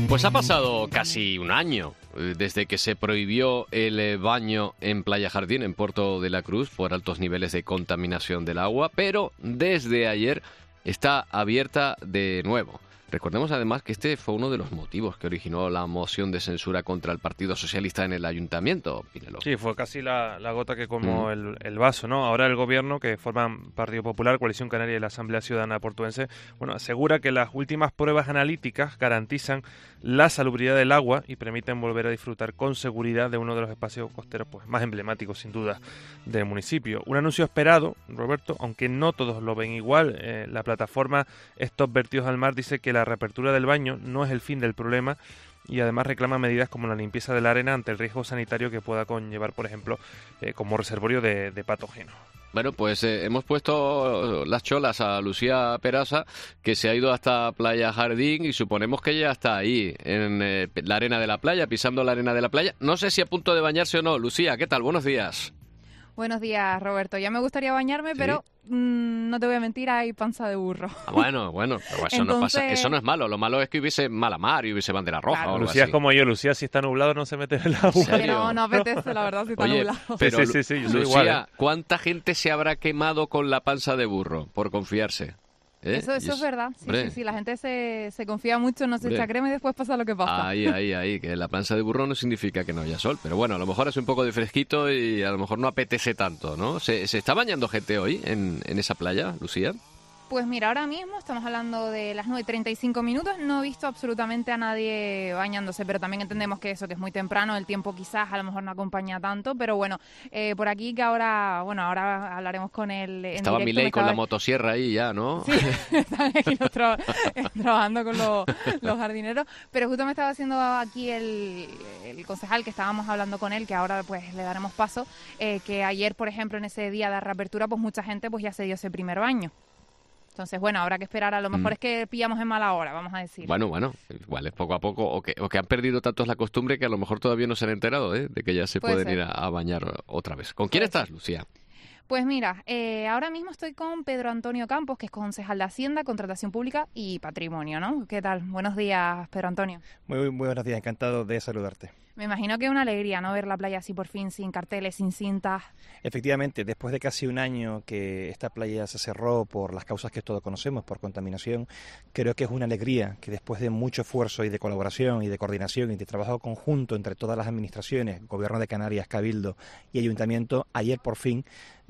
Pues ha pasado casi un año desde que se prohibió el baño en Playa Jardín, en Puerto de la Cruz, por altos niveles de contaminación del agua, pero desde ayer está abierta de nuevo. Recordemos además que este fue uno de los motivos que originó la moción de censura contra el Partido Socialista en el Ayuntamiento, Pinelo. Sí, fue casi la gota que colmó el vaso, ¿no? Ahora el gobierno, que forman Partido Popular, Coalición Canaria y la Asamblea Ciudadana Portuense, bueno, asegura que las últimas pruebas analíticas garantizan la salubridad del agua y permiten volver a disfrutar con seguridad de uno de los espacios costeros pues más emblemáticos, sin duda, del municipio. Un anuncio esperado, Roberto, aunque no todos lo ven igual. La plataforma Stop Vertidos al Mar dice que la reapertura del baño no es el fin del problema y además reclama medidas como la limpieza de la arena ante el riesgo sanitario que pueda conllevar, por ejemplo, como reservorio de patógenos. Bueno, pues hemos puesto las cholas a Lucía Peraza, que se ha ido hasta Playa Jardín y suponemos que ya está ahí, en la arena de la playa, pisando la arena de la playa. No sé si a punto de bañarse o no. Lucía, ¿qué tal? Buenos días. Buenos días, Roberto. Ya me gustaría bañarme, ¿sí? Pero no te voy a mentir, hay panza de burro. Bueno, pero eso no pasa, eso no es malo. Lo malo es que hubiese mala mar y hubiese bandera roja. Claro. O algo Lucía así. Es como yo, Lucía si está nublado no se mete en el agua. Pero no apetece, la verdad, si está nublado. Pero, sí, yo soy Lucía, igual, ¿eh? ¿Cuánta gente se habrá quemado con la panza de burro por confiarse? Eso es verdad. Sí, la gente se confía mucho, no se echa crema y después pasa lo que pasa. Ahí, que la panza de burro no significa que no haya sol, pero bueno, a lo mejor es un poco de fresquito y a lo mejor no apetece tanto, ¿no? ¿Se está bañando gente hoy en esa playa, Lucía? Pues mira, ahora mismo estamos hablando de las 9:35, no he visto absolutamente a nadie bañándose, pero también entendemos que es muy temprano, el tiempo quizás a lo mejor no acompaña tanto, pero bueno, por aquí que ahora hablaremos con él en Estaba directo. Milei con la motosierra ahí ya, ¿no? Sí, están aquí trabajando con los jardineros, pero justo me estaba haciendo aquí el concejal que estábamos hablando con él, que ahora pues le daremos paso, que ayer, por ejemplo, en ese día de reapertura, pues mucha gente pues ya se dio ese primer baño. Entonces, bueno, habrá que esperar. A lo mejor es que pillamos en mala hora, vamos a decir. Bueno, igual es poco a poco, o que han perdido tantos la costumbre que a lo mejor todavía no se han enterado de que ya se pueden ir a bañar otra vez. ¿Con quién estás, Lucía? Pues mira, ahora mismo estoy con Pedro Antonio Campos, que es concejal de Hacienda, Contratación Pública y Patrimonio, ¿no? ¿Qué tal? Buenos días, Pedro Antonio. Muy buenos días, encantado de saludarte. Me imagino que es una alegría, ¿no?, ver la playa así por fin, sin carteles, sin cintas. Efectivamente, después de casi un año que esta playa se cerró por las causas que todos conocemos, por contaminación, creo que es una alegría que después de mucho esfuerzo y de colaboración y de coordinación y de trabajo conjunto entre todas las administraciones, Gobierno de Canarias, Cabildo y Ayuntamiento, ayer por fin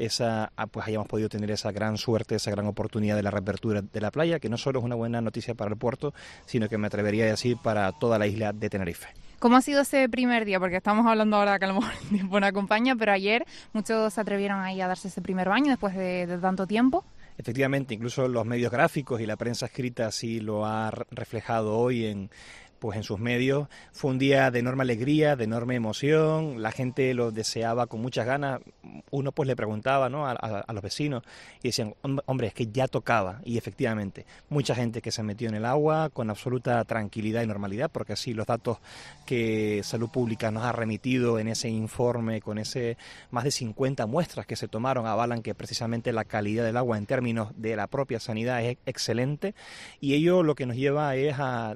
pues hayamos podido tener esa gran suerte, esa gran oportunidad de la reapertura de la playa, que no solo es una buena noticia para el puerto, sino que me atrevería a decir para toda la isla de Tenerife. ¿Cómo ha sido ese primer día? Porque estamos hablando ahora que a lo mejor el tiempo no acompaña, pero ayer muchos se atrevieron ahí a darse ese primer baño después de tanto tiempo. Efectivamente, incluso los medios gráficos y la prensa escrita así lo ha reflejado hoy en sus medios. Fue un día de enorme alegría, de enorme emoción, la gente lo deseaba con muchas ganas. Uno pues le preguntaba, ¿no?, a los vecinos y decían, hombre, es que ya tocaba. Y efectivamente, mucha gente que se metió en el agua con absoluta tranquilidad y normalidad, porque así los datos que Salud Pública nos ha remitido en ese informe, con ese más de 50 muestras que se tomaron, avalan que precisamente la calidad del agua en términos de la propia sanidad es excelente, y ello lo que nos lleva es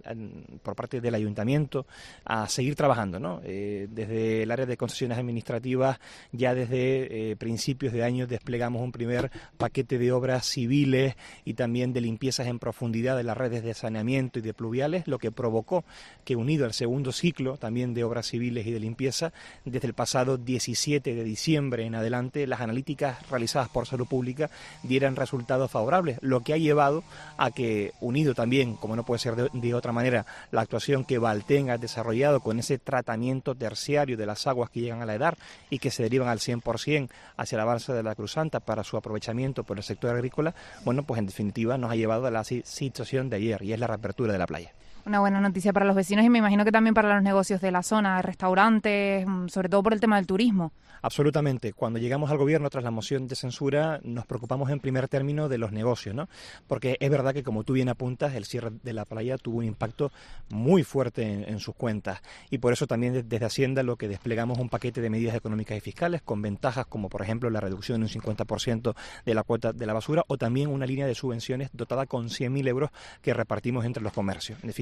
por parte del Ayuntamiento a seguir trabajando, ¿no? Desde el área de concesiones administrativas, ya desde principios de año desplegamos un primer paquete de obras civiles y también de limpiezas en profundidad de las redes de saneamiento y de pluviales, lo que provocó que, unido al segundo ciclo también de obras civiles y de limpieza, desde el pasado 17 de diciembre en adelante, las analíticas realizadas por Salud Pública dieran resultados favorables, lo que ha llevado a que, unido también, como no puede ser de otra manera, la actuación que Valten ha desarrollado con ese tratamiento terciario de las aguas que llegan a la EDAR y que se derivan al 100% hacia la balsa de la Cruz Santa para su aprovechamiento por el sector agrícola, bueno, pues en definitiva nos ha llevado a la situación de ayer, y es la reapertura de la playa. Una buena noticia para los vecinos y me imagino que también para los negocios de la zona, restaurantes, sobre todo por el tema del turismo. Absolutamente. Cuando llegamos al gobierno tras la moción de censura nos preocupamos en primer término de los negocios, ¿no? Porque es verdad que, como tú bien apuntas, el cierre de la playa tuvo un impacto muy fuerte en sus cuentas, y por eso también desde Hacienda lo que desplegamos un paquete de medidas económicas y fiscales con ventajas como por ejemplo la reducción de un 50% de la cuota de la basura, o también una línea de subvenciones dotada con 100.000 euros que repartimos entre los comercios. En definitiva,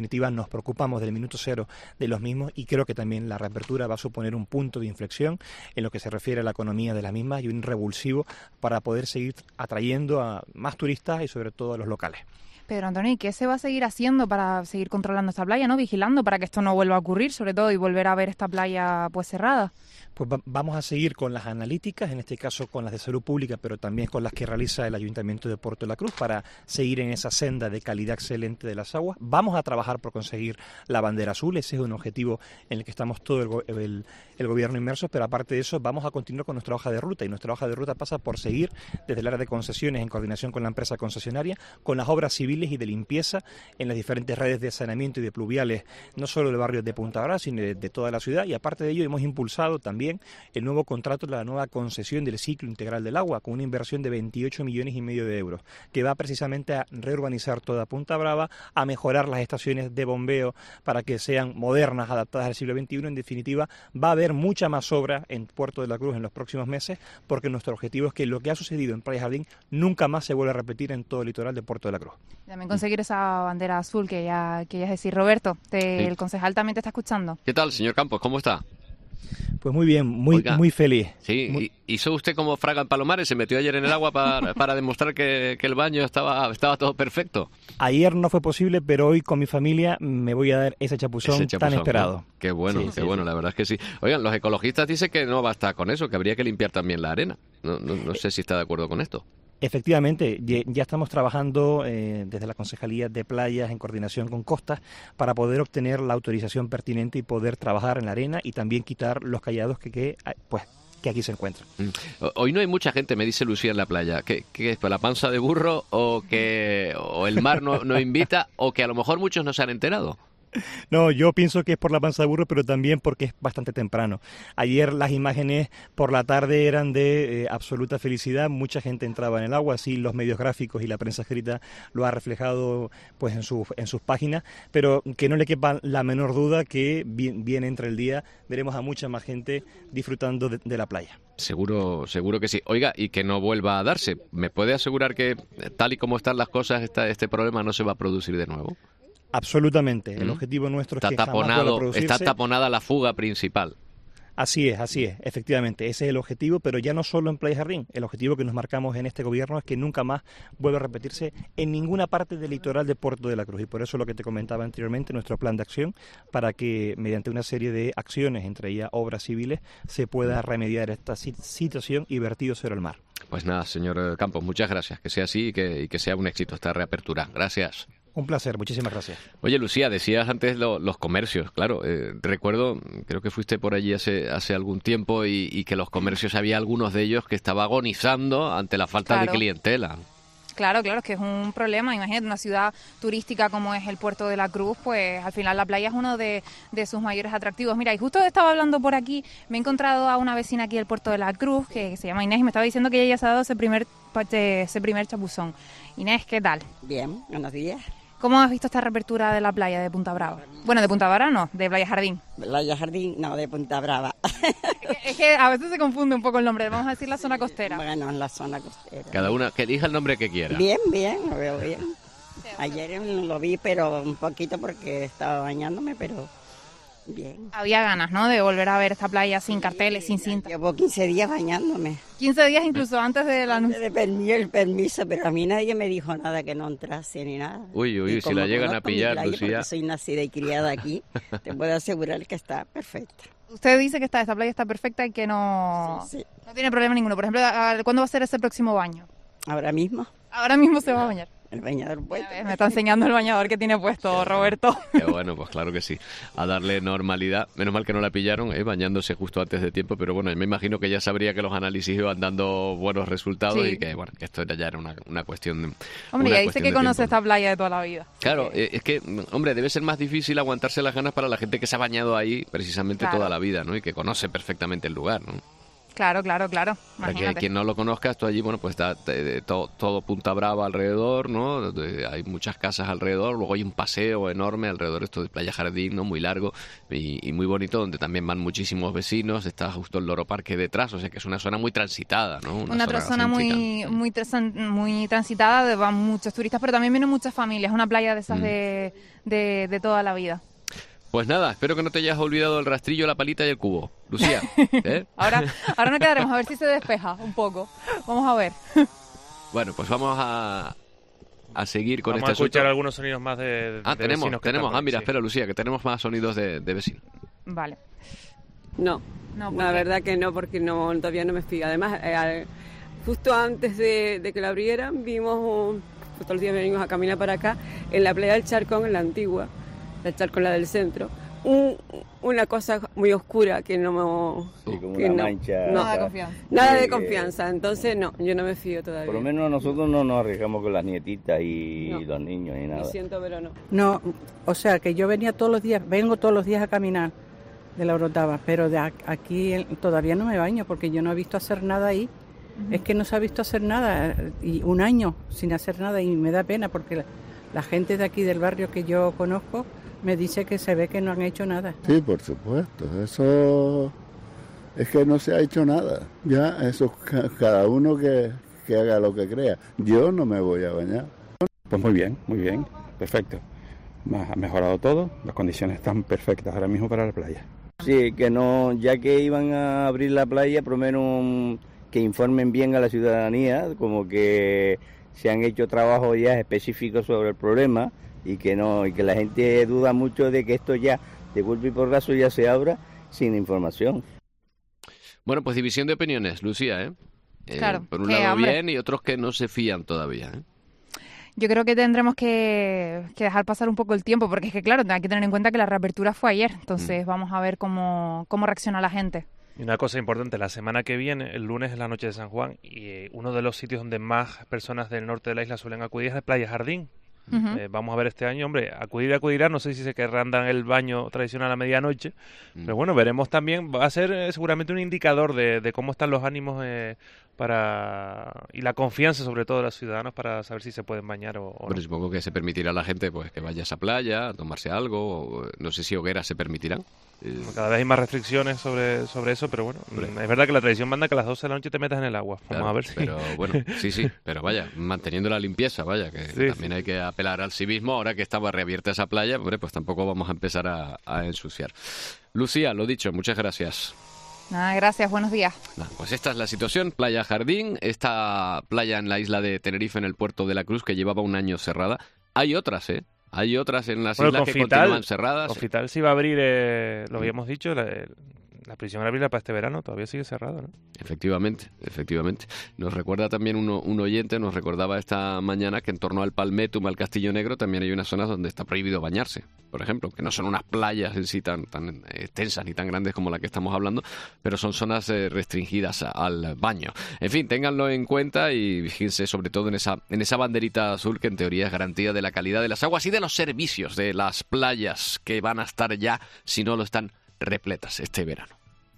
definitiva nos preocupamos del minuto cero de los mismos y creo que también la reapertura va a suponer un punto de inflexión en lo que se refiere a la economía de las mismas y un revulsivo para poder seguir atrayendo a más turistas y sobre todo a los locales. Pedro Antonio, ¿y qué se va a seguir haciendo para seguir controlando esta playa, ¿no? Vigilando para que esto no vuelva a ocurrir, sobre todo, y volver a ver esta playa pues cerrada? Pues vamos a seguir con las analíticas, en este caso con las de salud pública, pero también con las que realiza el Ayuntamiento de Puerto de la Cruz para seguir en esa senda de calidad excelente de las aguas. Vamos a trabajar por conseguir la bandera azul, ese es un objetivo en el que estamos todo el gobierno inmersos, pero aparte de eso vamos a continuar con nuestra hoja de ruta y nuestra hoja de ruta pasa por seguir desde el área de concesiones en coordinación con la empresa concesionaria, con las obras civiles y de limpieza en las diferentes redes de saneamiento y de pluviales, no solo del barrio de Punta Brava, sino de toda la ciudad y aparte de ello hemos impulsado también el nuevo contrato de la nueva concesión del ciclo integral del agua con una inversión de 28,5 millones de euros que va precisamente a reurbanizar toda Punta Brava, a mejorar las estaciones de bombeo para que sean modernas, adaptadas al siglo XXI. En definitiva, va a haber mucha más obra en Puerto de la Cruz en los próximos meses porque nuestro objetivo es que lo que ha sucedido en Playa Jardín nunca más se vuelva a repetir en todo el litoral de Puerto de la Cruz. También conseguir esa bandera azul que ya es decir. Roberto, el concejal también te está escuchando. ¿Qué tal, señor Campos? ¿Cómo está? Pues muy bien, muy feliz. Sí, ¿hizo usted como Fraga en Palomares? ¿Se metió ayer en el agua para demostrar que el baño estaba todo perfecto? Ayer no fue posible, pero hoy con mi familia me voy a dar ese chapuzón tan esperado. ¿No? Qué bueno, sí, bueno, la verdad es que sí. Oigan, los ecologistas dicen que no basta con eso, que habría que limpiar también la arena. No sé si está de acuerdo con esto. Efectivamente, ya estamos trabajando desde la Concejalía de Playas en coordinación con Costas para poder obtener la autorización pertinente y poder trabajar en la arena y también quitar los callados que aquí se encuentran. Hoy no hay mucha gente, me dice Lucía, en la playa. ¿Qué es? ¿La panza de burro o el mar no invita o que a lo mejor muchos no se han enterado? No, yo pienso que es por la panza de burro, pero también porque es bastante temprano. Ayer las imágenes por la tarde eran de absoluta felicidad, mucha gente entraba en el agua, así los medios gráficos y la prensa escrita lo ha reflejado pues en sus páginas, pero que no le quepa la menor duda que bien entre el día veremos a mucha más gente disfrutando de la playa. Seguro que sí. Oiga, y que no vuelva a darse. ¿Me puede asegurar que tal y como están las cosas, este problema no se va a producir de nuevo? Absolutamente. El objetivo nuestro es que jamás vuelva a producirse. Está taponada la fuga principal. Así es, efectivamente. Ese es el objetivo, pero ya no solo en Playa Jardín. El objetivo que nos marcamos en este gobierno es que nunca más vuelva a repetirse en ninguna parte del litoral de Puerto de la Cruz. Y por eso lo que te comentaba anteriormente, nuestro plan de acción, para que mediante una serie de acciones, entre ellas obras civiles, se pueda remediar esta situación y vertido sobre el mar. Pues nada, señor Campos, muchas gracias. Que sea así y que sea un éxito esta reapertura. Gracias. Un placer, muchísimas gracias. Oye, Lucía, decías antes los comercios, claro. Recuerdo, creo que fuiste por allí hace algún tiempo y que los comercios, había algunos de ellos que estaba agonizando ante la falta de clientela. Claro, es que es un problema. Imagínate, una ciudad turística como es el Puerto de la Cruz, pues al final la playa es uno de sus mayores atractivos. Mira, y justo estaba hablando por aquí, me he encontrado a una vecina aquí del Puerto de la Cruz, que se llama Inés, y me estaba diciendo que ella ya se ha dado ese primer chapuzón. Inés, ¿qué tal? Bien, buenos días. ¿Cómo has visto esta reapertura de la playa de Punta Brava? Bueno, de Punta Brava no, de Playa Jardín. Playa Jardín, no, de Punta Brava. Es que a veces se confunde un poco el nombre, vamos a decir la zona costera. Bueno, en la zona costera. Cada una que elija el nombre que quiera. Bien, lo veo bien. Ayer lo vi, pero un poquito porque estaba bañándome, pero bien. Había ganas, ¿no?, de volver a ver esta playa sin carteles, sin cinta. Llevo 15 días bañándome. 15 días incluso antes del anuncio. El permiso, pero a mí nadie me dijo nada que no entrase ni nada. Uy, si la llegan a pillar, Lucía. Soy nacida y criada aquí, te puedo asegurar que está perfecta. Usted dice que esta playa está perfecta y que no tiene problema ninguno. Por ejemplo, ¿cuándo va a ser ese próximo baño? Ahora mismo. Ahora mismo se va a bañar. El bañador puesto. Me está enseñando el bañador que tiene puesto, Roberto. Qué bueno, pues claro que sí. A darle normalidad. Menos mal que no la pillaron, bañándose justo antes de tiempo, pero bueno, me imagino que ya sabría que los análisis iban dando buenos resultados y que, bueno, que esto ya era una cuestión de Hombre, ya dice que conoce esta playa de toda la vida. Claro, es que, hombre, debe ser más difícil aguantarse las ganas para la gente que se ha bañado ahí precisamente toda la vida, ¿no? Y que conoce perfectamente el lugar, ¿no? Claro. Para Imagínate. que quien no lo conozca, esto allí, bueno, pues está todo Punta Brava alrededor, ¿no? Hay muchas casas alrededor, luego hay un paseo enorme alrededor, esto de Playa Jardín, ¿no? Muy largo y muy bonito, donde también van muchísimos vecinos, está justo el Loro Parque detrás, o sea que es una zona muy transitada, ¿no? Una zona muy transitada, van muchos turistas, pero también vienen muchas familias, una playa de esas de toda la vida. Pues nada, espero que no te hayas olvidado el rastrillo, la palita y el cubo. Lucía, ¿eh? Ahora nos quedaremos a ver si se despeja un poco. Vamos a ver. Bueno, pues vamos a seguir con Vamos a este escuchar asunto. algunos sonidos más de tenemos. vecinos que están por ahí, Mira, sí. espera, Lucía, que tenemos más sonidos de vecinos. Vale. No, No, ¿por la qué? verdad que no, porque todavía no me fío. Además, justo antes de que la abrieran, vimos, todos los días venimos a caminar para acá, en la playa del Charcón, en la antigua, la Charcón, la del centro, una cosa muy oscura que no Sí, como que una no, mancha. no, Nada de confianza. nada de Sí, confianza. Entonces, no, yo no me fío todavía. Por lo menos nosotros no nos arriesgamos con las nietitas y No. los niños ni Lo nada. siento, pero no. No, o sea que yo vengo todos los días a caminar de la Orotava, pero aquí todavía no me baño porque yo no he visto hacer nada ahí. Es que no se ha visto hacer nada y un año sin hacer nada y me da pena porque la gente de aquí del barrio que yo conozco me dice que se ve que no han hecho nada. Sí, por supuesto, eso es que no se ha hecho nada. Ya, eso cada uno que haga lo que crea. Yo no me voy a bañar. Pues muy bien, perfecto. Ha mejorado todo, las condiciones están perfectas ahora mismo para la playa. Sí, que no, ya que iban a abrir la playa, por lo menos que informen bien a la ciudadanía, como que se han hecho trabajos ya específicos sobre el problema y que la gente duda mucho de que esto ya, de golpe y porrazo, ya se abra sin información. Bueno, pues división de opiniones, Lucía, ¿eh? Claro, Por un que, lado hombre. bien y otros que no se fían todavía, ¿eh? Yo creo que tendremos que dejar pasar un poco el tiempo, porque es que, claro, hay que tener en cuenta que la reapertura fue ayer, entonces vamos a ver cómo reacciona la gente. Y una cosa importante, la semana que viene, el lunes es la noche de San Juan, y uno de los sitios donde más personas del norte de la isla suelen acudir es el Playa Jardín. Ujú. Vamos a ver este año, hombre, acudirán, no sé si se querrán dar el baño tradicional a medianoche, pero bueno, veremos también, va a ser seguramente un indicador de cómo están los ánimos y la confianza sobre todo de los ciudadanos para saber si se pueden bañar o no. Bueno, supongo que se permitirá a la gente pues que vaya a esa playa a tomarse algo, o, no sé si hogueras se permitirán. Cada vez hay más restricciones sobre eso, pero bueno, es verdad que la tradición manda que a las 12 de la noche te metas en el agua. Vamos Claro, a ver si... Pero bueno, sí, pero vaya, manteniendo la limpieza, vaya, que Sí, también hay que apelar al civismo. Ahora que estaba reabierta esa playa, hombre, pues tampoco vamos a empezar a ensuciar. Lucía, lo dicho, muchas gracias. Nada, gracias, buenos días. Nada, pues esta es la situación, Playa Jardín, esta playa en la isla de Tenerife, en el puerto de la Cruz, que llevaba un año cerrada. Hay otras, ¿eh? Hay otras en las islas que continúan cerradas. Confital sí va a abrir, lo habíamos dicho, la prisión abrirla para este verano, todavía sigue cerrada, ¿no? Efectivamente. Nos recuerda también un oyente, nos recordaba esta mañana que en torno al Palmetum, al Castillo Negro, también hay unas zonas donde está prohibido bañarse, por ejemplo, que no son unas playas en sí tan extensas ni tan grandes como la que estamos hablando, pero son zonas restringidas al baño. En fin, ténganlo en cuenta y fíjense sobre todo en esa banderita azul que en teoría es garantía de la calidad de las aguas y de los servicios de las playas que van a estar ya, si no lo están, repletas este verano.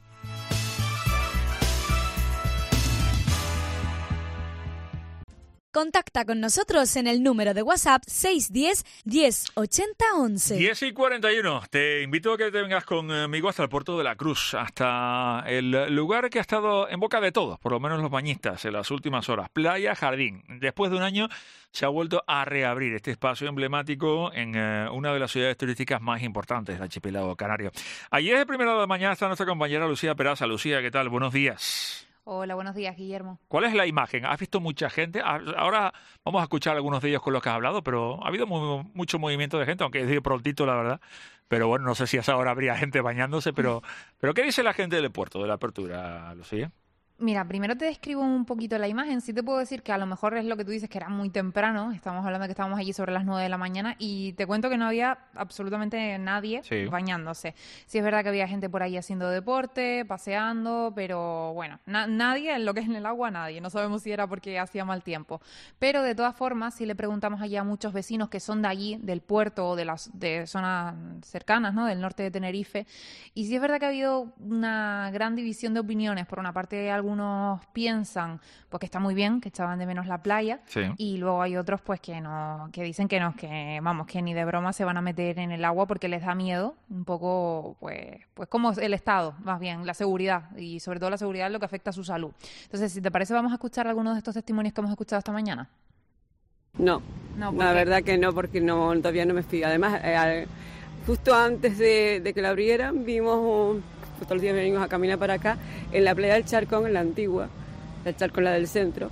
Contacta con nosotros en el número de WhatsApp 610 10 80 11. 10:41. Te invito a que te vengas conmigo hasta el puerto de la Cruz, hasta el lugar que ha estado en boca de todos, por lo menos los bañistas, en las últimas horas. Playa Jardín. Después de un año se ha vuelto a reabrir este espacio emblemático en una de las ciudades turísticas más importantes del archipiélago canario. Ayer, de primera hora de la mañana, está nuestra compañera Lucía Peraza. Lucía, ¿qué tal? Buenos días. Hola, buenos días, Guillermo. ¿Cuál es la imagen? ¿Has visto mucha gente? Ahora vamos a escuchar algunos de ellos con los que has hablado, pero ha habido mucho movimiento de gente, aunque es de prontito, la verdad. Pero bueno, no sé si a esa hora habría gente bañándose, pero ¿qué dice la gente del puerto, de la apertura, Lucía? Mira, primero te describo un poquito la imagen. Sí te puedo decir que a lo mejor es lo que tú dices, que era muy temprano. Estamos hablando de que estábamos allí sobre las 9 de la mañana y te cuento que no había absolutamente nadie bañándose. Sí es verdad que había gente por ahí haciendo deporte, paseando, pero bueno, nadie, en lo que es en el agua, nadie. No sabemos si era porque hacía mal tiempo. Pero de todas formas, si le preguntamos allí a muchos vecinos que son de allí, del puerto o de zonas cercanas, ¿no? Del norte de Tenerife, y sí es verdad que ha habido una gran división de opiniones. Por una parte, algunos piensan pues que está muy bien, que echaban de menos la playa, y luego hay otros pues que no, que dicen que no, que vamos, que ni de broma se van a meter en el agua porque les da miedo, un poco pues como el Estado, más bien, la seguridad, y sobre todo la seguridad es lo que afecta a su salud. Entonces, si te parece, vamos a escuchar algunos de estos testimonios que hemos escuchado esta mañana. No, la verdad que no, porque todavía no me fío. Además, justo antes de que la abrieran, vimos todos los días venimos a caminar para acá, en la playa del Charcón, en la antigua, la Charcón, la del centro,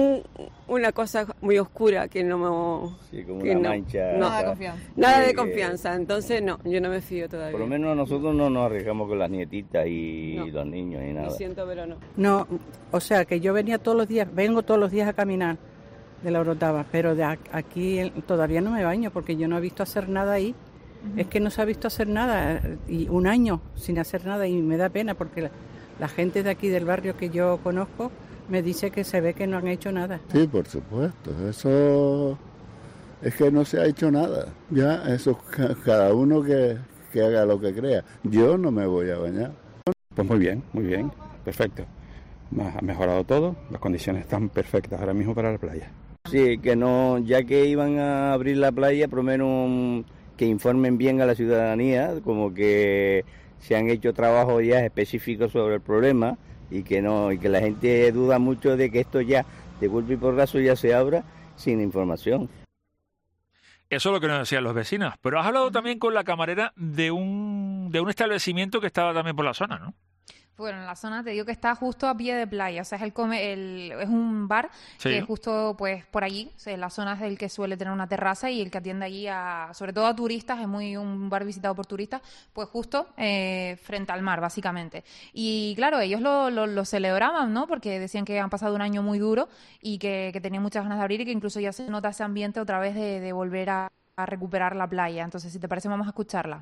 una cosa muy oscura que no me... Sí, como una mancha. Nada de confianza. Nada de confianza, entonces no, yo no me fío todavía. Por lo menos nosotros no nos arriesgamos con las nietitas y los niños y nada. Lo siento, pero no. No, o sea que yo vengo todos los días a caminar de la Orotava, pero de aquí todavía no me baño porque yo no he visto hacer nada ahí. Es que no se ha visto hacer nada, y un año sin hacer nada, y me da pena porque la gente de aquí del barrio que yo conozco me dice que se ve que no han hecho nada. Sí, por supuesto, eso es que no se ha hecho nada, ya, eso cada uno que haga lo que crea. Yo no me voy a bañar. Pues muy bien, perfecto. Ha mejorado todo, las condiciones están perfectas ahora mismo para la playa. Sí, que no, ya que iban a abrir la playa, por lo menos que informen bien a la ciudadanía, como que se han hecho trabajos ya específicos sobre el problema y que la gente duda mucho de que esto ya, de golpe y porrazo, ya se abra sin información. Eso es lo que nos decían los vecinos. Pero has hablado también con la camarera de un establecimiento que estaba también por la zona, ¿no? Bueno, en la zona te digo que está justo a pie de playa, o sea, es un bar que justo pues por allí, o sea, en la zona es el que suele tener una terraza y el que atiende allí sobre todo a turistas, es un bar visitado por turistas, pues justo frente al mar, básicamente. Y claro, ellos lo celebraban, ¿no? Porque decían que han pasado un año muy duro y que tenían muchas ganas de abrir y que incluso ya se nota ese ambiente otra vez de volver a recuperar la playa. Entonces, si te parece, vamos a escucharla.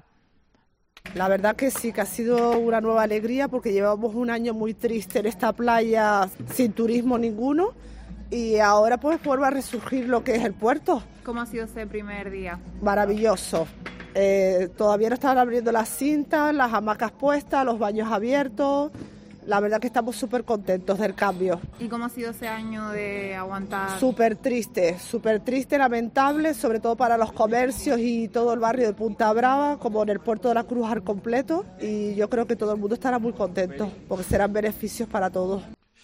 La verdad que sí, que ha sido una nueva alegría porque llevamos un año muy triste en esta playa sin turismo ninguno y ahora pues vuelve a resurgir lo que es el puerto. ¿Cómo ha sido ese primer día? Maravilloso. Todavía no estaban abriendo las cintas, las hamacas puestas, los baños abiertos. La verdad que estamos súper contentos del cambio. ¿Y cómo ha sido ese año de aguantar? Súper triste, lamentable, sobre todo para los comercios y todo el barrio de Punta Brava, como en el puerto de la Cruz al completo. Y yo creo que todo el mundo estará muy contento, porque serán beneficios para todos.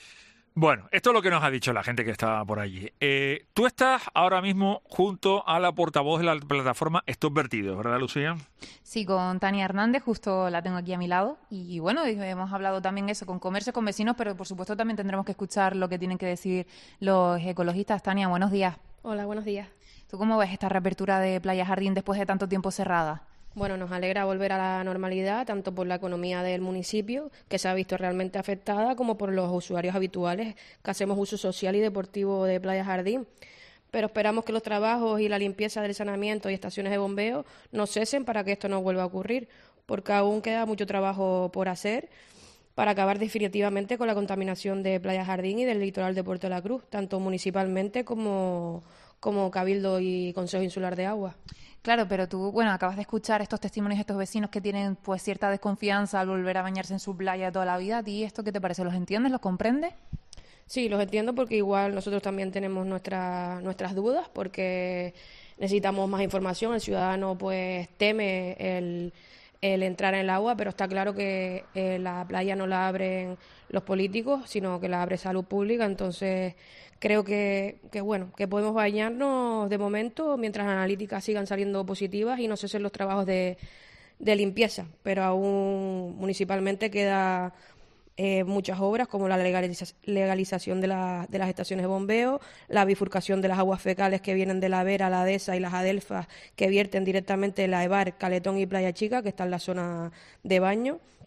Bueno, esto es lo que nos ha dicho la gente que estaba por allí. Tú estás ahora mismo junto a la portavoz de la plataforma Stop Vertidos, ¿verdad, Lucía? Sí, con Tania Hernández, justo la tengo aquí a mi lado. Y bueno, hemos hablado también eso con comercio, con vecinos, pero por supuesto también tendremos que escuchar lo que tienen que decir los ecologistas. Tania, buenos días. Hola, buenos días. ¿Tú cómo ves esta reapertura de Playa Jardín después de tanto tiempo cerrada? Bueno, nos alegra volver a la normalidad, tanto por la economía del municipio, que se ha visto realmente afectada, como por los usuarios habituales que hacemos uso social y deportivo de Playa Jardín. Pero esperamos que los trabajos y la limpieza del saneamiento y estaciones de bombeo no cesen para que esto no vuelva a ocurrir, porque aún queda mucho trabajo por hacer para acabar definitivamente con la contaminación de Playa Jardín y del litoral de Puerto de la Cruz, tanto municipalmente como Cabildo y Consejo Insular de Agua. Claro, pero tú, bueno, acabas de escuchar estos testimonios de estos vecinos que tienen pues cierta desconfianza al volver a bañarse en su playa de toda la vida. ¿A ti esto qué te parece? ¿Los entiendes? ¿Los comprendes? Sí, los entiendo porque igual nosotros también tenemos nuestras dudas porque necesitamos más información. El ciudadano pues teme el entrar en el agua, pero está claro que la playa no la abren los políticos, sino que la abre Salud Pública. Entonces creo que podemos bañarnos de momento mientras las analíticas sigan saliendo positivas y no cesen los trabajos de limpieza, pero aún municipalmente queda muchas obras como la legalización de las estaciones de bombeo, la bifurcación de las aguas fecales que vienen de la Vera, la Dehesa y las adelfas que vierten directamente la EBAR, Caletón y Playa Chica, que está en la zona de baño.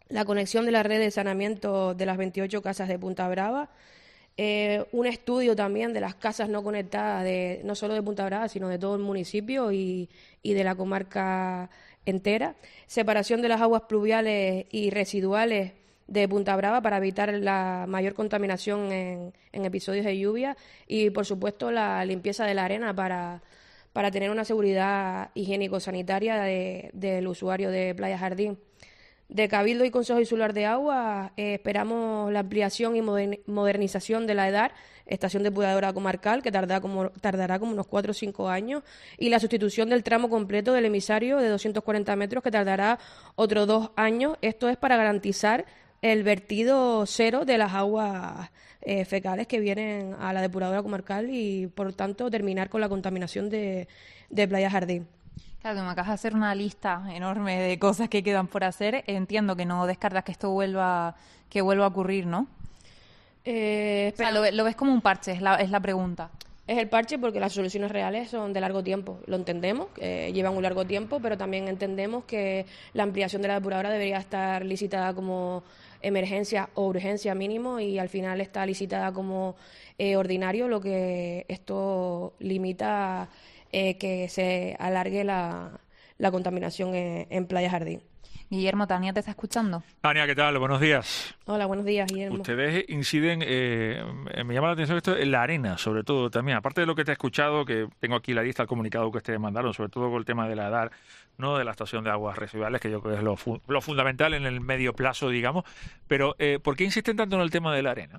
la conexión de la red de saneamiento de las 28 casas de Punta Brava, un estudio también de las casas no conectadas, no solo de Punta Brava, sino de todo el municipio y de la comarca entera, separación de las aguas pluviales y residuales de Punta Brava para evitar la mayor contaminación en episodios de lluvia y, por supuesto, la limpieza de la arena para tener una seguridad higiénico-sanitaria del usuario de Playa Jardín. De Cabildo y Consejo Insular de Agua esperamos la ampliación y modernización de la EDAR, Estación Depuradora Comarcal, que tardará como unos 4 o 5 años, y la sustitución del tramo completo del emisario de 240 metros, que tardará otros 2 años. Esto es para garantizar el vertido cero de las aguas fecales que vienen a la depuradora comarcal y, por tanto, terminar con la contaminación de Playa Jardín. Claro, que me acabas de hacer una lista enorme de cosas que quedan por hacer. Entiendo que no descartas que esto vuelva a ocurrir, ¿no? O sea, ¿lo ves como un parche? Es la pregunta. Es el parche porque las soluciones reales son de largo tiempo. Lo entendemos, llevan un largo tiempo, pero también entendemos que la ampliación de la depuradora debería estar licitada como emergencia o urgencia mínimo y al final está licitada como ordinario, lo que esto limita que se alargue la contaminación en Playa Jardín. Guillermo, Tania te está escuchando. Tania, ¿qué tal? Buenos días. Hola, buenos días, Guillermo. Ustedes inciden, me llama la atención esto, en la arena, sobre todo también. Aparte de lo que te he escuchado, que tengo aquí la lista, el comunicado que ustedes mandaron, sobre todo con el tema de la EDAR, no de la estación de aguas residuales, que yo creo que es lo fundamental en el medio plazo, digamos. Pero, ¿por qué insisten tanto en el tema de la arena?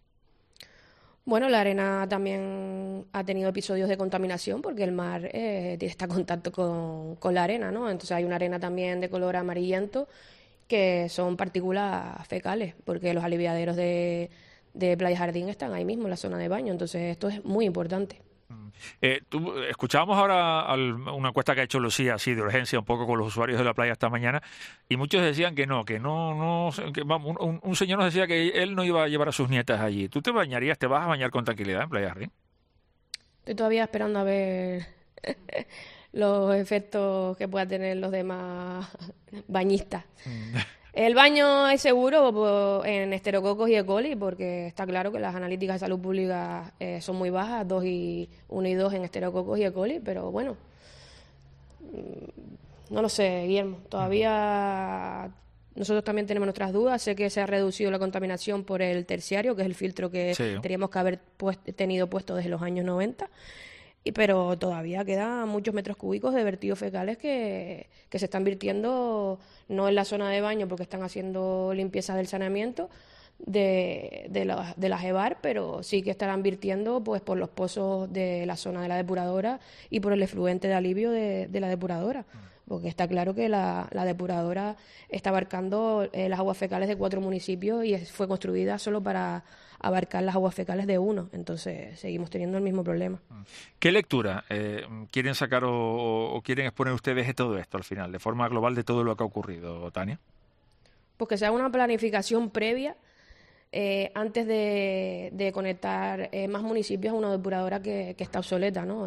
Bueno, la arena también ha tenido episodios de contaminación porque el mar está en contacto con la arena, ¿no? Entonces hay una arena también de color amarillento que son partículas fecales porque los aliviaderos de Playa Jardín están ahí mismo en la zona de baño. Entonces esto es muy importante. Escuchábamos ahora una encuesta que ha hecho Lucía, así de urgencia, un poco con los usuarios de la playa esta mañana, y muchos decían que un señor nos decía que él no iba a llevar a sus nietas allí. ¿Tú te bañarías, te vas a bañar con tranquilidad en Playa Jardín? Estoy todavía esperando a ver los efectos que puedan tener los demás bañistas. El baño es seguro en esterococos y E. coli porque está claro que las analíticas de salud pública son muy bajas, 1 y 2 en esterococos y E. coli, pero bueno, no lo sé, Guillermo, todavía nosotros también tenemos nuestras dudas. Sé que se ha reducido la contaminación por el terciario, que es el filtro que teníamos que haber tenido puesto desde los años 90, pero todavía quedan muchos metros cúbicos de vertidos fecales que se están vertiendo no en la zona de baño porque están haciendo limpieza del saneamiento de las EBAR, pero sí que estarán vertiendo pues por los pozos de la zona de la depuradora y por el efluente de alivio de la depuradora. Porque está claro que la depuradora está abarcando las aguas fecales de 4 municipios y fue construida solo para abarcar las aguas fecales de 1. Entonces seguimos teniendo el mismo problema. ¿Qué lectura quieren sacar o quieren exponer ustedes de todo esto al final, de forma global, de todo lo que ha ocurrido, Tania? Pues que se haga una planificación previa antes de conectar más municipios a una depuradora que está obsoleta, ¿no?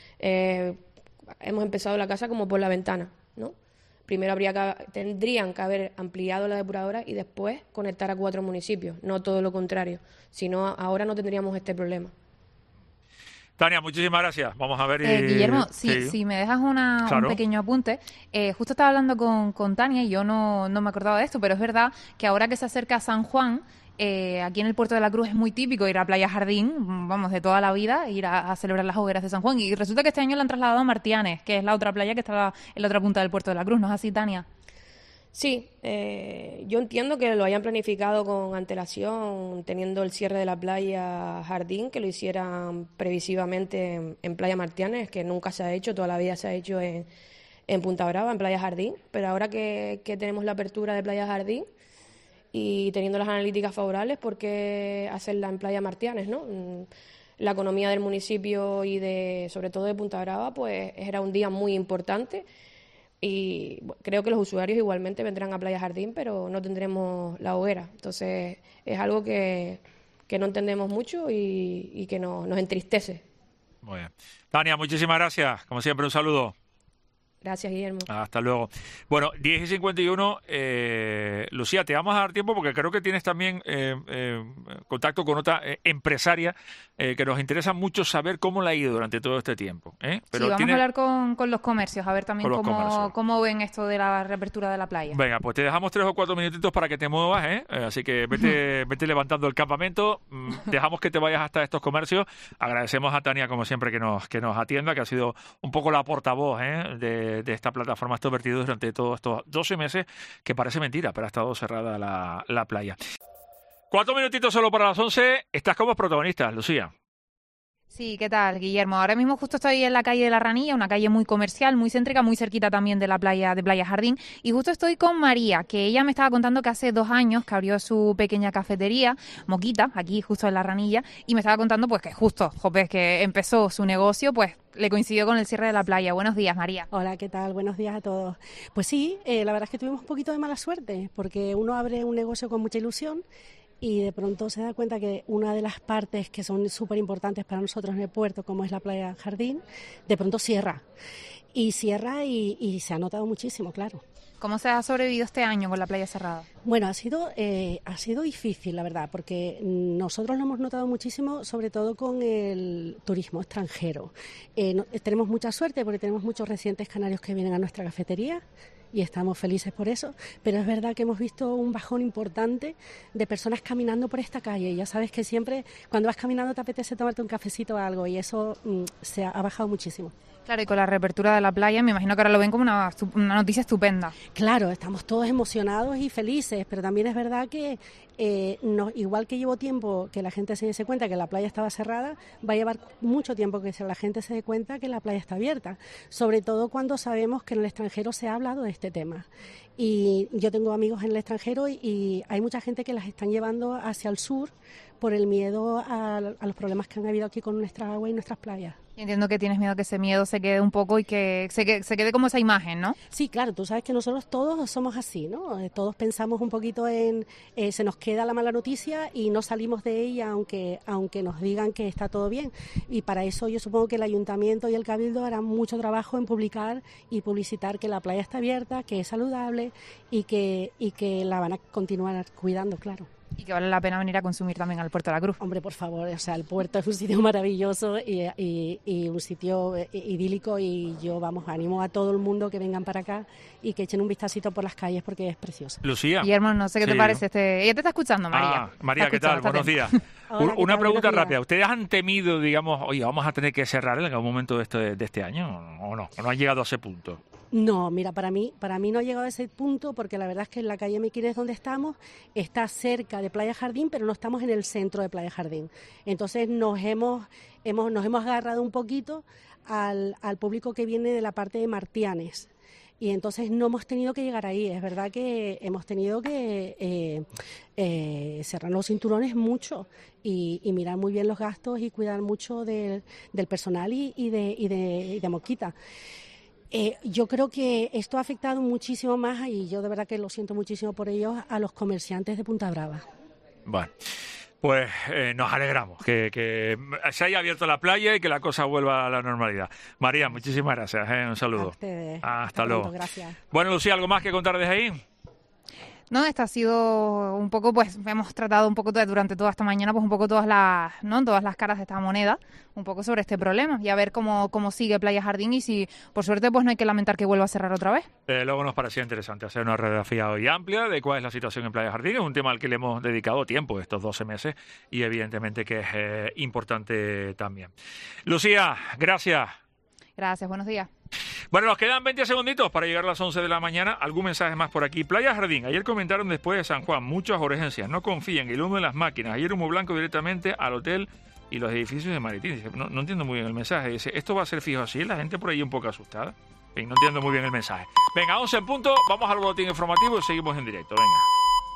Hemos empezado la casa como por la ventana, ¿no? Primero tendrían que haber ampliado la depuradora y después conectar a 4 municipios, no todo lo contrario. Si no, ahora no tendríamos este problema. Tania, muchísimas gracias. Vamos a ver. Guillermo, si me dejas un pequeño apunte. Justo estaba hablando con Tania y yo no me acordaba de esto, pero es verdad que ahora que se acerca San Juan, aquí en el Puerto de la Cruz es muy típico ir a Playa Jardín, vamos, de toda la vida, ir a celebrar las hogueras de San Juan. Y resulta que este año la han trasladado a Martianes, que es la otra playa que está en la otra punta del Puerto de la Cruz. ¿No es así, Tania? Sí, yo entiendo que lo hayan planificado con antelación, teniendo el cierre de la playa Jardín, que lo hicieran previsivamente en Playa Martianes, que nunca se ha hecho, toda la vida se ha hecho en Punta Brava, en Playa Jardín, pero ahora que tenemos la apertura de Playa Jardín y teniendo las analíticas favorables, ¿por qué hacerla en Playa Martianes, no? La economía del municipio y sobre todo de Punta Brava, pues era un día muy importante. Y creo que los usuarios igualmente vendrán a Playa Jardín, pero no tendremos la hoguera. Entonces es algo que no entendemos mucho y que nos entristece. Muy bien. Tania, muchísimas gracias. Como siempre, un saludo. Gracias, Guillermo. Hasta luego. Bueno, 10:51. Lucía, te vamos a dar tiempo porque creo que tienes también contacto con otra empresaria que nos interesa mucho saber cómo le ha ido durante todo este tiempo. Pero sí, vamos a hablar con los comercios, a ver también cómo ven esto de la reapertura de la playa. Venga, pues te dejamos 3 o 4 minutitos para que te muevas, así que vete levantando el campamento. Dejamos que te vayas hasta estos comercios. Agradecemos a Tania, como siempre, que nos atienda, que ha sido un poco la portavoz de esta plataforma Estos Vertidos durante todos estos 12 meses, que parece mentira, pero ha estado cerrada la playa. 4 minutitos solo para las 11. Estás como protagonista, Lucía. Sí, ¿qué tal, Guillermo? Ahora mismo justo estoy en la calle de la Ranilla, una calle muy comercial, muy céntrica, muy cerquita también de la playa de Playa Jardín, y justo estoy con María, que ella me estaba contando que hace 2 años que abrió su pequeña cafetería, Moquita, aquí justo en la Ranilla, y me estaba contando pues que justo, que empezó su negocio, pues le coincidió con el cierre de la playa. Buenos días, María. Hola, ¿qué tal? Buenos días a todos. Pues sí, la verdad es que tuvimos un poquito de mala suerte, porque uno abre un negocio con mucha ilusión y de pronto se da cuenta que una de las partes que son súper importantes para nosotros en el puerto, como es la Playa Jardín, de pronto cierra. Y cierra y se ha notado muchísimo, claro. ¿Cómo se ha sobrevivido este año con la playa cerrada? Bueno, ha sido difícil, la verdad, porque nosotros lo hemos notado muchísimo, sobre todo con el turismo extranjero. Tenemos mucha suerte porque tenemos muchos residentes canarios que vienen a nuestra cafetería y estamos felices por eso, pero es verdad que hemos visto un bajón importante de personas caminando por esta calle. Ya sabes que siempre cuando vas caminando te apetece tomarte un cafecito o algo y eso se ha bajado muchísimo. Claro, y con la reapertura de la playa me imagino que ahora lo ven como una noticia estupenda. Claro, estamos todos emocionados y felices, pero también es verdad que igual que llevo tiempo que la gente se dé cuenta que la playa estaba cerrada, va a llevar mucho tiempo que la gente se dé cuenta que la playa está abierta, sobre todo cuando sabemos que en el extranjero se ha hablado de este tema. Y yo tengo amigos en el extranjero y hay mucha gente que las están llevando hacia el sur por el miedo a los problemas que han habido aquí con nuestra agua y nuestras playas. Entiendo que tienes miedo que ese miedo se quede un poco y que se quede como esa imagen, ¿no? Sí, claro, tú sabes que nosotros todos somos así, ¿no? Todos pensamos un poquito en, se nos queda la mala noticia y no salimos de ella aunque nos digan que está todo bien. Y para eso yo supongo que el Ayuntamiento y el Cabildo harán mucho trabajo en publicar y publicitar que la playa está abierta, que es saludable y que la van a continuar cuidando, claro. Y que vale la pena venir a consumir también al Puerto de la Cruz. Hombre, por favor, o sea, el puerto es un sitio maravilloso y un sitio idílico y yo, animo a todo el mundo que vengan para acá y que echen un vistacito por las calles porque es precioso. Lucía. Guillermo, no sé qué te parece ella te está escuchando, María. María, ¿qué tal? Buenos días. Hola, una pregunta rápida. ¿Ustedes han temido, digamos, oye, vamos a tener que cerrar en algún momento de este año o no? ¿O no han llegado a ese punto? No, mira, para mí no ha llegado a ese punto porque la verdad es que en la calle Mequines donde estamos está cerca de Playa Jardín, pero no estamos en el centro de Playa Jardín. Entonces nos hemos agarrado un poquito al público que viene de la parte de Martianes. Y entonces no hemos tenido que llegar ahí. Es verdad que hemos tenido que cerrar los cinturones mucho y mirar muy bien los gastos y cuidar mucho del personal y de Moquita. Yo creo que esto ha afectado muchísimo más, y yo de verdad que lo siento muchísimo por ellos, a los comerciantes de Punta Brava. Bueno, pues nos alegramos que se haya abierto la playa y que la cosa vuelva a la normalidad. María, muchísimas gracias, un saludo. A ustedes. Hasta luego. Pronto, gracias. Bueno, Lucía, ¿algo más que contar desde ahí? No, esta ha sido un poco, pues hemos tratado un poco durante toda esta mañana, pues un poco todas las caras de esta moneda, un poco sobre este problema y a ver cómo sigue Playa Jardín y si, por suerte, pues no hay que lamentar que vuelva a cerrar otra vez. Luego nos parecía interesante hacer una radiografía hoy amplia de cuál es la situación en Playa Jardín. Es un tema al que le hemos dedicado tiempo estos 12 meses y evidentemente que es importante también. Lucía, gracias. Gracias, buenos días. Bueno, nos quedan 20 segunditos para llegar a las 11 de la mañana. ¿Algún mensaje más por aquí? Playa Jardín. Ayer comentaron después de San Juan muchas urgencias. No confíen, el humo de las máquinas. Ayer humo blanco directamente al hotel y los edificios de Maritín. No entiendo muy bien el mensaje. Dice, ¿esto va a ser fijo así? La gente por ahí un poco asustada. No entiendo muy bien el mensaje. Venga, 11 en punto. Vamos al boletín informativo y seguimos en directo. Venga.